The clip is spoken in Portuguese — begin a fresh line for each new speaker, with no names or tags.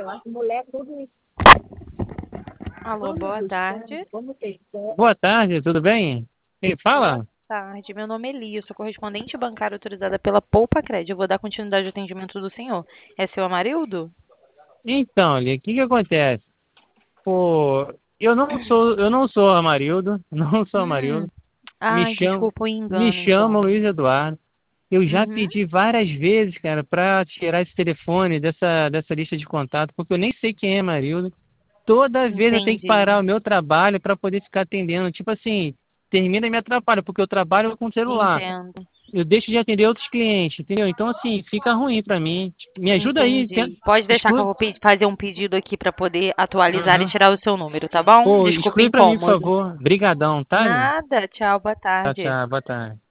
Alô, boa tarde.
Boa tarde, tudo bem? Quem
Boa
fala?
tarde. Meu nome é Lia, eu sou correspondente bancária autorizada pela Poupa Crédito. Eu vou dar continuidade ao atendimento do senhor. É seu Amarildo?
Então, Lia, o que que acontece? Pô, eu não sou Amarildo, não sou
Hum.
Amarildo. Me
Ai,
chamo,
desculpa o
me
engano,
chamo
então.
Luiz Eduardo. Eu já
Uhum.
pedi várias vezes, cara, pra tirar esse telefone dessa lista de contato, porque eu nem sei quem é Amarildo. Toda vez eu tenho que
Entendi.
parar o meu trabalho para poder ficar atendendo. Tipo assim, termina e me atrapalha, porque eu trabalho com celular.
Entendo.
Eu deixo de atender outros clientes, entendeu? Então, assim, fica ruim pra mim. Me ajuda aí,
Entendi. Pode deixar que eu
exclui.
vou fazer um pedido aqui para poder atualizar e
Aham.
tirar o seu número, tá bom?
Pô,
Desculpa o
exclui pra mim, por
incômodo.
favor. Brigadão, tá, Lin?
Nada. Tchau, boa
Tchau,
tarde.
tchau, boa tarde.